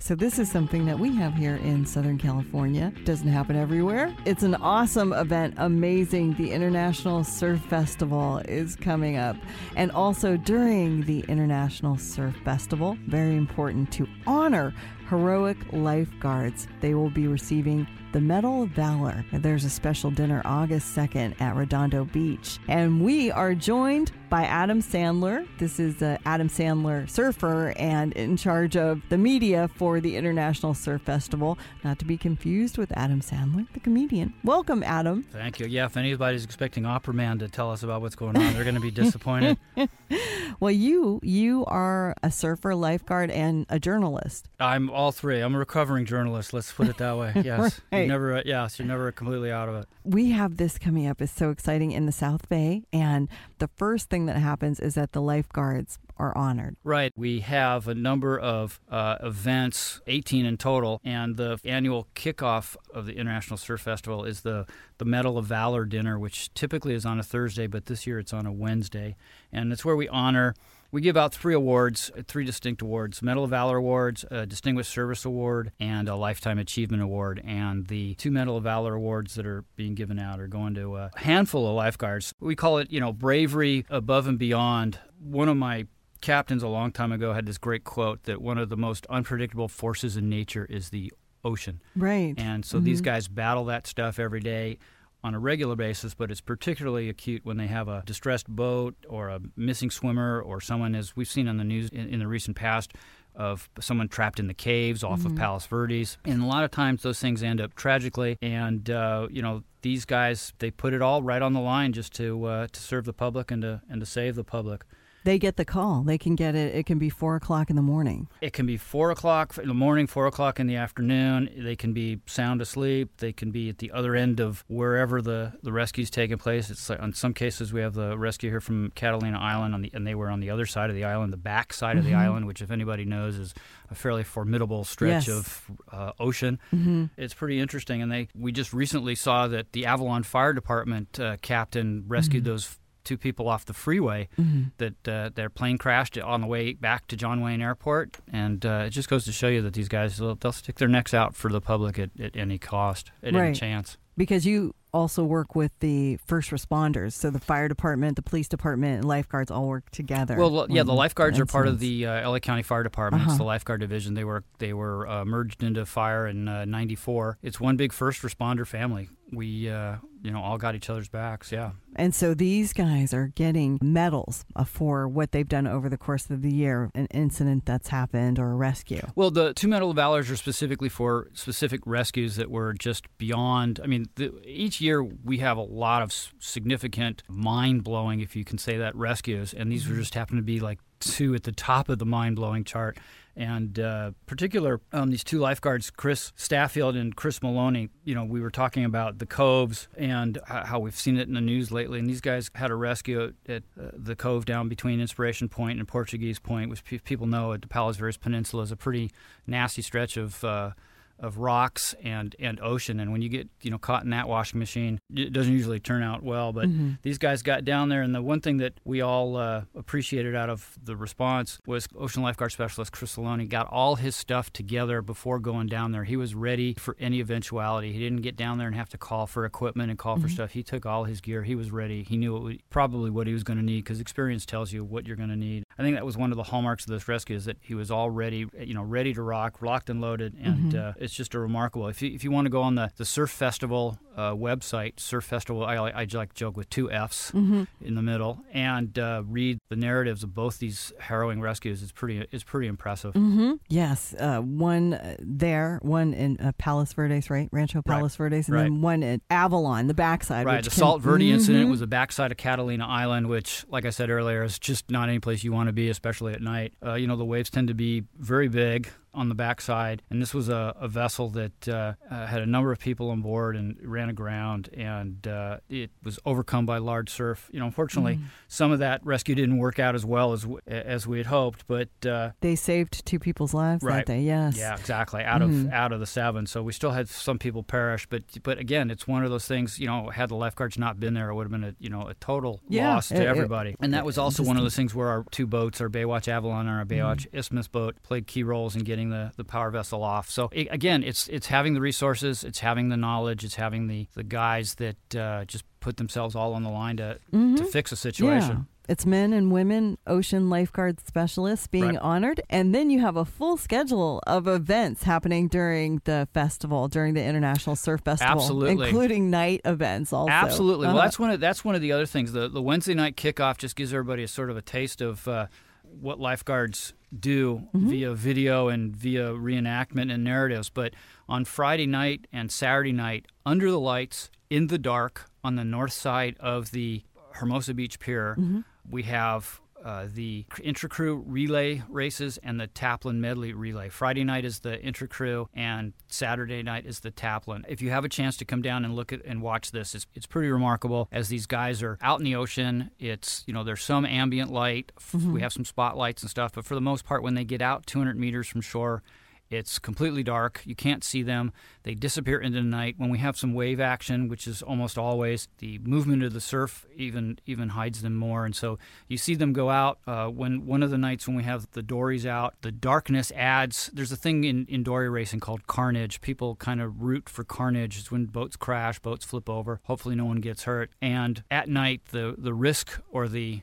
So this is something that we have here in Southern California. Doesn't happen everywhere. It's an awesome event, amazing. The International Surf Festival is coming up. And also during the International Surf Festival, very important to honor heroic lifeguards. They will be receiving the Medal of Valor. There's a special dinner August 2nd at Redondo Beach. And we are joined by Adam Sandler. This is Adam Sandler, surfer and in charge of the media for the International Surf Festival. Not to be confused with Adam Sandler, the comedian. Welcome, Adam. Thank you. Yeah, if anybody's expecting Opera Man to tell us about what's going on, they're going to be disappointed. Well, you are a surfer, lifeguard, and a journalist. I'm all three. I'm a recovering journalist. Let's put it that way. Yes. Right. You're never completely out of it. We have this coming up. It's so exciting in the South Bay. And the first thing that happens is that the lifeguards are honored. Right. We have a number of events, 18 in total, and the annual kickoff of the International Surf Festival is the Medal of Valor dinner, which typically is on a Thursday, but this year it's on a Wednesday. And it's where we give out three distinct awards, Medal of Valor awards, a Distinguished Service Award, and a Lifetime Achievement Award. And the two Medal of Valor awards that are being given out are going to a handful of lifeguards. We call it, bravery above and beyond. One of my captains a long time ago had this great quote that one of the most unpredictable forces in nature is the ocean. Right. And so these guys battle that stuff every day on a regular basis, but it's particularly acute when they have a distressed boat or a missing swimmer or someone, as we've seen on the news in the recent past, of someone trapped in the caves off of Palos Verdes. And a lot of times those things end up tragically. And, these guys, they put it all right on the line just to serve the public and to save the public. They get the call. They can get it. It can be 4 o'clock in the morning. It can be 4 o'clock in the morning, 4 o'clock in the afternoon. They can be sound asleep. They can be at the other end of wherever the rescue's taking place. It's like, in some cases, we have the rescue here from Catalina Island, and they were on the other side of the island, the back side of the island, which, if anybody knows, is a fairly formidable stretch of ocean. It's pretty interesting. And we just recently saw that the Avalon Fire Department captain rescued those two people off the freeway that their plane crashed on the way back to John Wayne Airport. And it just goes to show you that these guys, they'll stick their necks out for the public at any cost, at any chance. Because you also work with the first responders, so the fire department, the police department, and lifeguards all work together. Well, yeah, the lifeguards are part of the LA County Fire Department. It's the lifeguard division. They were merged into fire in '94. It's one big first responder family. We all got each other's backs. Yeah. And so these guys are getting medals for what they've done over the course of the year, an incident that's happened or a rescue. Well, the two Medal of Valors are specifically for specific rescues that were just beyond. I mean, each year we have a lot of significant, mind-blowing, if you can say that, rescues, and these just happen to be like two at the top of the mind-blowing chart. And particular, these two lifeguards, Chris Staffield and Chris Maloney, we were talking about the coves and how we've seen it in the news lately. And these guys had a rescue at the cove down between Inspiration Point and Portuguese Point, which people know at the Palos Verdes Peninsula is a pretty nasty stretch of rocks and ocean. And when you get caught in that washing machine, it doesn't usually turn out well. But these guys got down there, and the one thing that we all appreciated out of the response was Ocean Lifeguard Specialist Chris Maloney got all his stuff together before going down there. He was ready for any eventuality. He didn't get down there and have to call for equipment and call for stuff. He took all his gear. He was ready. He knew probably what he was going to need, because experience tells you what you're going to need. I think that was one of the hallmarks of this rescue, is that he was all ready, ready to rock, locked and loaded, and it's just a remarkable. If you want to go on the Surf Festival website, Surf Festival, I like to joke with two F's in the middle, and read the narratives of both these harrowing rescues. It's pretty impressive. Yes, one there, one in Palos Verdes, right? Rancho Palos Verdes, and then one at Avalon, the backside. Right, the Salt Verde incident was the backside of Catalina Island, which, like I said earlier, is just not any place you want to be, especially at night. The waves tend to be very big on the backside, and this was a vessel that had a number of people on board and ran aground, and it was overcome by large surf. Unfortunately, some of that rescue didn't work out as well as we had hoped, but they saved two people's lives that day. Yes, yeah, exactly. Out of the seven, so we still had some people perish, but again, it's one of those things. Had the lifeguards not been there, it would have been a total loss to everybody. And that was also one of those things where our two boats, our Baywatch Avalon and our Baywatch Isthmus boat, played key roles in getting turning the power vessel off. So again, it's having the resources, it's having the knowledge, it's having the guys that just put themselves all on the line to fix a situation. Yeah. It's men and women ocean lifeguard specialists being honored. And then you have a full schedule of events happening during the festival, during the International Surf Festival. Absolutely. Including night events also. Absolutely. Well, that's one of the other things. The Wednesday night kickoff just gives everybody a sort of a taste of what lifeguards do via video and via reenactment and narratives. But on Friday night and Saturday night, under the lights, in the dark, on the north side of the Hermosa Beach Pier, we have the intra-crew relay races and the Taplin medley relay. Friday night is the intra-crew and Saturday night is the Taplin. If you have a chance to come down and look at and watch this, it's pretty remarkable as these guys are out in the ocean. It's, there's some ambient light. We have some spotlights and stuff, but for the most part, when they get out 200 meters from shore, it's completely dark. You can't see them. They disappear into the night. When we have some wave action, which is almost always, the movement of the surf even hides them more. And so you see them go out. When one of the nights when we have the dories out, the darkness adds. There's a thing in dory racing called carnage. People kind of root for carnage. It's when boats crash, boats flip over. Hopefully no one gets hurt. And at night, the risk or the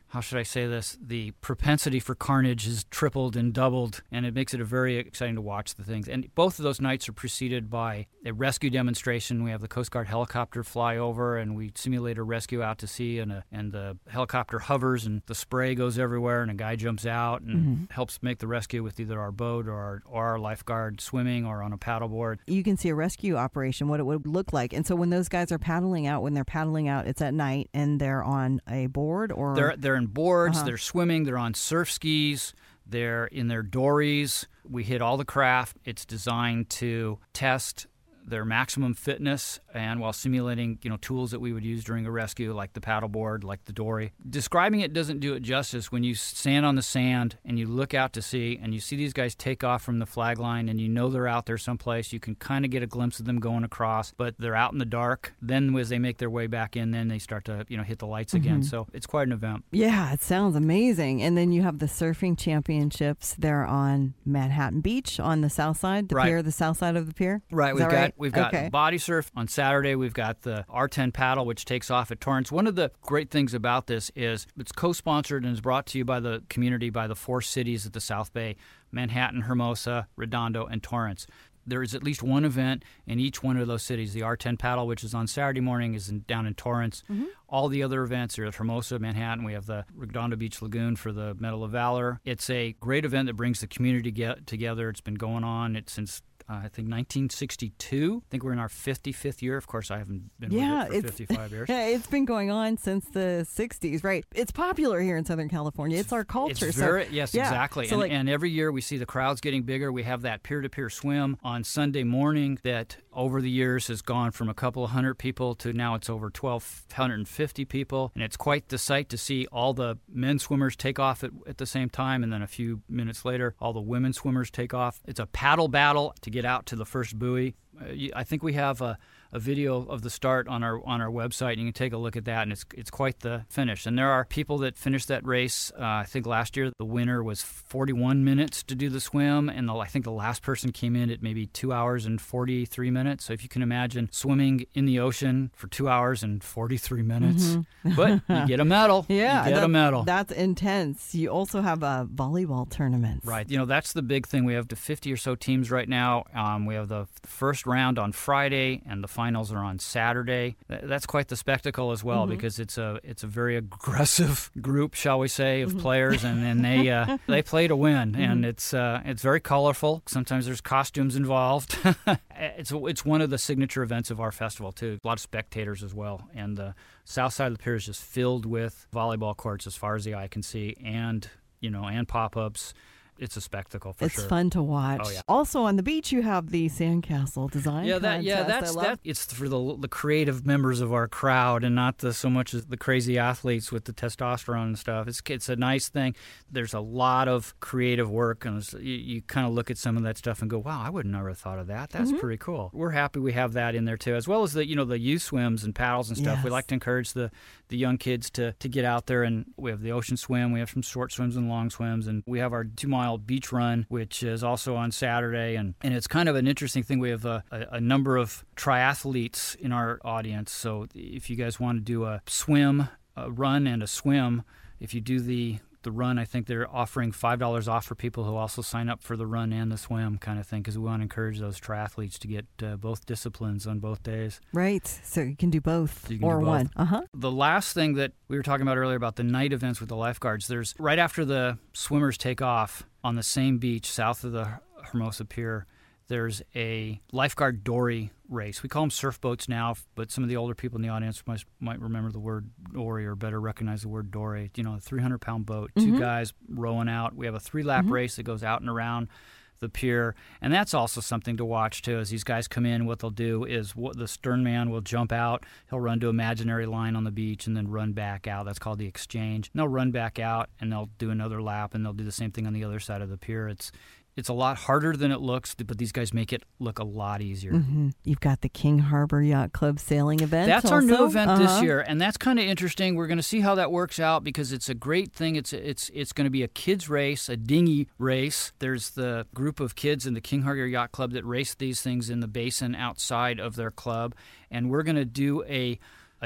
propensity for carnage is tripled and doubled, and it makes it very exciting to watch the things. And both of those nights are preceded by a rescue demonstration. We have the Coast Guard helicopter fly over, and we simulate a rescue out to sea, and the helicopter hovers, and the spray goes everywhere, and a guy jumps out and helps make the rescue with either our boat or our lifeguard swimming or on a paddleboard. You can see a rescue operation, what it would look like. And so when those guys are paddling out, it's at night, and they're on a board or... They're in boards, they're swimming, they're on surf skis, they're in their dories. We hit all the craft. It's designed to test their maximum fitness, and while simulating, tools that we would use during a rescue, like the paddleboard, like the dory. Describing it doesn't do it justice. When you stand on the sand and you look out to sea and you see these guys take off from the flag line and they're out there someplace, you can kind of get a glimpse of them going across, but they're out in the dark. Then as they make their way back in, then they start to, hit the lights again. So it's quite an event. Yeah, it sounds amazing. And then you have the surfing championships. They're on Manhattan Beach on the south side, pier, the south side of the pier. Right. We've got body surf on Saturday. We've got the R10 paddle, which takes off at Torrance. One of the great things about this is it's co-sponsored and is brought to you by the community, by the 4 cities at the South Bay: Manhattan, Hermosa, Redondo, and Torrance. There is at least one event in each one of those cities. The R10 paddle, which is on Saturday morning, is down in Torrance. All the other events are at Hermosa, Manhattan. We have the Redondo Beach Lagoon for the Medal of Valor. It's a great event that brings the community together. It's been going on since I think 1962. I think we're in our 55th year. Of course, I haven't been with it for 55 years. Yeah, it's been going on since the 60s, right? It's popular here in Southern California. It's our culture. Yes, exactly. So and every year we see the crowds getting bigger. We have that peer-to-peer swim on Sunday morning that over the years has gone from a couple of hundred people to now it's over 1,250 people. And it's quite the sight to see all the men swimmers take off at the same time, and then a few minutes later, all the women swimmers take off. It's a paddle battle to get out to the first buoy. I think we have a video of the start on our website, and you can take a look at that, and it's quite the finish. And there are people that finished that race. I think last year the winner was 41 minutes to do the swim, and I think the last person came in at maybe 2 hours and 43 minutes. So if you can imagine swimming in the ocean for 2 hours and 43 minutes, but you get a medal. Yeah, you get a medal. That's intense. You also have a volleyball tournament. Right. That's the big thing. We have 50 or so teams right now. We have the first round on Friday, and the finals are on Saturday. That's quite the spectacle as well, because it's a very aggressive group, shall we say, of players, and they play to win, and it's very colorful. Sometimes there's costumes involved. It's one of the signature events of our festival too. A lot of spectators as well, and the south side of the pier is just filled with volleyball courts as far as the eye can see, and pop-ups. It's a spectacle for sure. It's fun to watch. Oh, yeah. Also on the beach, you have the sandcastle design contest. That's it's for the creative members of our crowd, and not so much as the crazy athletes with the testosterone and stuff. It's a nice thing. There's a lot of creative work, and you kind of look at some of that stuff and go, "Wow, I would never have thought of that. That's pretty cool." We're happy we have that in there too, as well as the youth swims and paddles and stuff. Yes. We like to encourage the young kids to get out there, and we have the ocean swim. We have some short swims and long swims, and we have our 2-mile mile beach run, which is also on Saturday. And it's kind of an interesting thing. We have a number of triathletes in our audience. So if you guys want to do a swim, a run and a swim, if you do the run, I think they're offering $5 off for people who also sign up for the run and the swim kind of thing, because we want to encourage those triathletes to get both disciplines on both days. Right. So you can do both or one. The last thing that we were talking about earlier about the night events with the lifeguards, there's right after the swimmers take off on the same beach south of the Hermosa Pier, there's a lifeguard dory race. We call them surf boats now, but some of the older people in the audience might remember the word dory or better recognize the word dory. You know, a 300-pound boat, two guys rowing out. We have a 3-lap race that goes out and around the pier, and that's also something to watch too. As these guys come in, what they'll do is the stern man will jump out, he'll run to imaginary line on the beach and then run back out. That's called the exchange. And they'll run back out and they'll do another lap, and they'll do the same thing on the other side of the pier. It's a lot harder than it looks, but these guys make it look a lot easier. You've got the King Harbor Yacht Club sailing event. That's our new event this year, and that's kind of interesting. We're going to see how that works out because it's a great thing. It's going to be a kids race, a dinghy race. There's the group of kids in the King Harbor Yacht Club that race these things in the basin outside of their club, and we're going to do a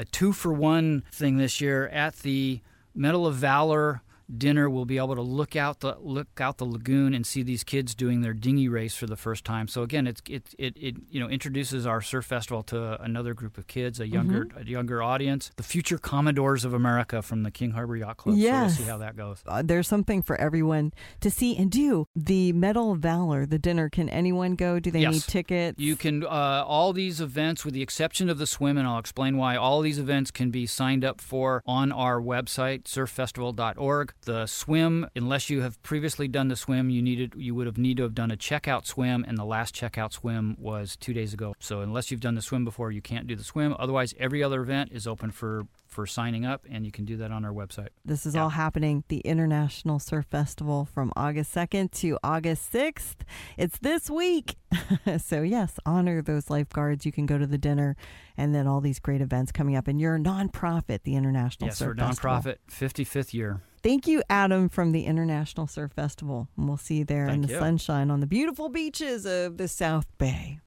2-for-1 thing this year at the Medal of Valor dinner. We'll be able to look out the lagoon and see these kids doing their dinghy race for the first time. So again, it introduces our surf festival to another group of kids, a younger audience, the future Commodores of America from the King Harbor Yacht Club. Yes. So we'll see how that goes. There's something for everyone to see and do. The Medal of Valor, the dinner, can anyone go? Do they need tickets? You can. All these events, with the exception of the swim, and I'll explain why, all these events can be signed up for on our website, surffestival.org. The swim, unless you have previously done the swim, you would need to have done a checkout swim, and the last checkout swim was 2 days ago. So unless you've done the swim before, you can't do the swim. Otherwise, every other event is open for signing up, and you can do that on our website. This is all happening, the International Surf Festival, from August 2nd to August 6th. It's this week. So yes, honor those lifeguards. You can go to the dinner, and then all these great events coming up. And you're a nonprofit, the International Surf Festival. Yes, we're a nonprofit, 55th year. Thank you, Adam, from the International Surf Festival. And we'll see you there in the sunshine on the beautiful beaches of the South Bay.